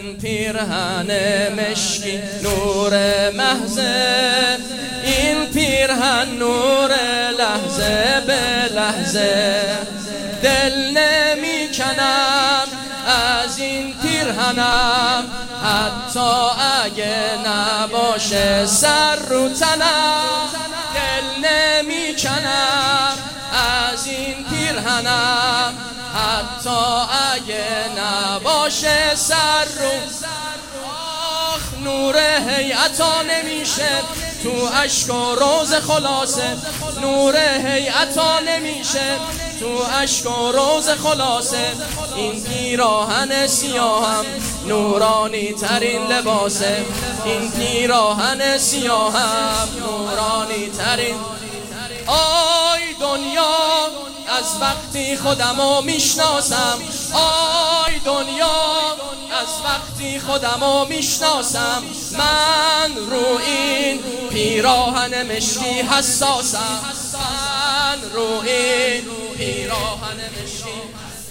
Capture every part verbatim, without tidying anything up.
این پیرهن مشکی نور محضه، این پیرهن نور لحظه به لحظه. دل نمی کنم از این پیرهنم، حتی اگه نباشه سر رو تنم. دل نمی کنم از این پیرهنم، حتی اگه نباشه سر رو. آخ نور هیئتا نمیشه تو اشک و روز خلاصه، نور هیئتا نمیشه تو اشک و روز خلاصه. این پیراهن سیاهم نورانی ترین لباسه، این پیراهن سیاهم نورانی ترین. آی دنیا از وقتی خودمو میشناسم، آی دنیا از وقتی خودمو میشناسم. من رو این پیراهن مشکی حساسم، من رو این پیراهن مشکی.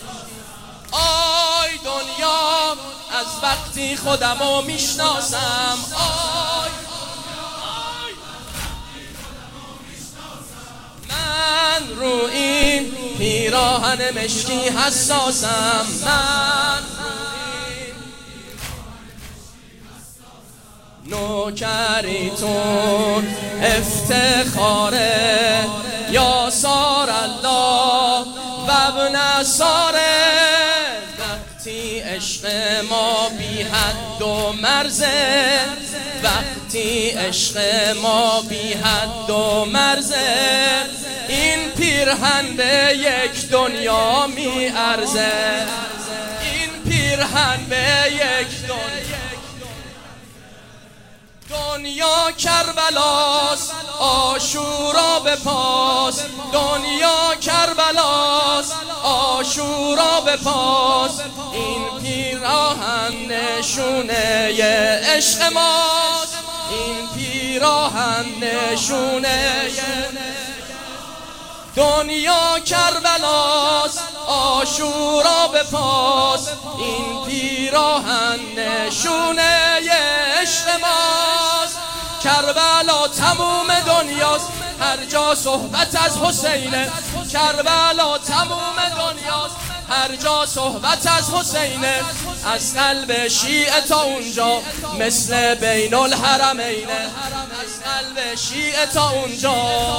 آی دنیا از وقتی خودمو میشناسم، آی من رو این پیراهن مشکی حساسم. من نوکریتون افتخاره، یا سار الله و ابن ساره. وقتی عشق ما بی حد و مرزه، وقتی عشق ما بی حد و مرزه. این پیرهن به یک دنیا می ارزه، این پیرهن به یک دنیا. دنیا کربلاست آشورا به پاس، دنیا کربلاست آشورا به پاس. این پیراهن نشونه ی عشق ماست، این پیراهن نشونه ی. دنیا کربلاست آشورا به پاس، این پیراهن نشونه ی عشق ماست. کربلا تموم دنیاست، هر جا صحبت از حسینه. کربلا تموم دنیاست، هر جا صحبت از حسینه. از قلب شیعه تا اونجا مثل بین الحرمینه، از قلب شیعه تا اونجا.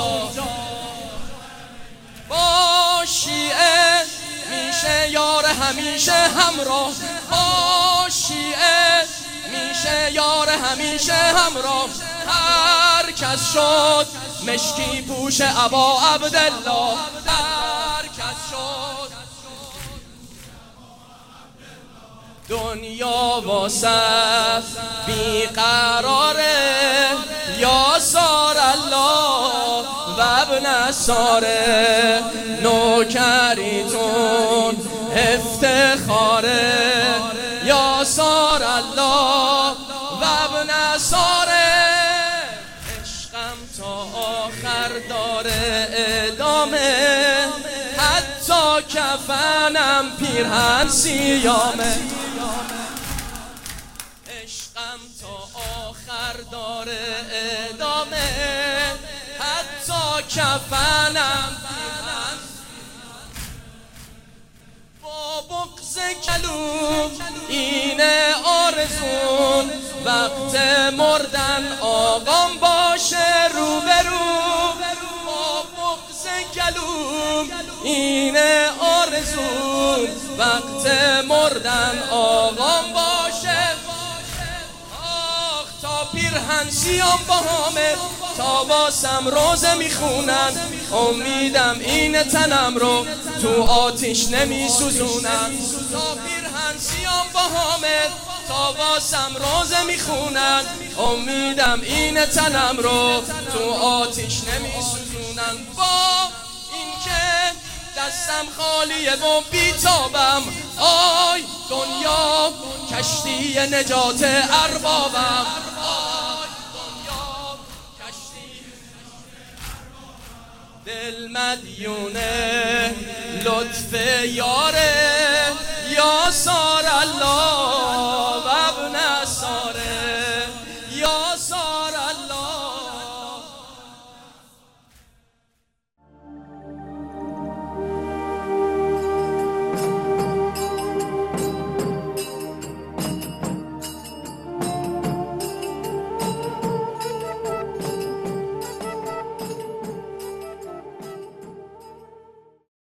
با شیعه میشه یار همیشه همراه، با شیعه میشه یار همیشه همراه. هر کس شد مشکی پوش ابا عبدالله، هر کس شد. دنیا واسه بیقراره، یا سار الله و ابن ساره. نوکریتون افتخاره، یا سار الله و ابن ساره. عشقم تا آخر داره ادامه، حتی کفنم پیرهن سیامه. عشقم تا آخر داره ادامه، حتی کفنم پیرهن. با بغض کلوم اینه آرزون، وقت مردن آقام باشه روبرو. با بغض کلوم اینه آرزون، وقت مردن آقام باشه. پیرهن سیام با همه تا باسم روزه میخونن، امیدم این تنم رو تو آتیش نمیسوزونن. تا پیرهن سیام با همه تا باسم روزه میخونن، امیدم این تنم رو تو آتیش نمیسوزونن. با اینکه دستم خالیه و بیتابم، آی دنیا کشتی نجات اربابم. دل مدیونه لطف یاره، یا سار الله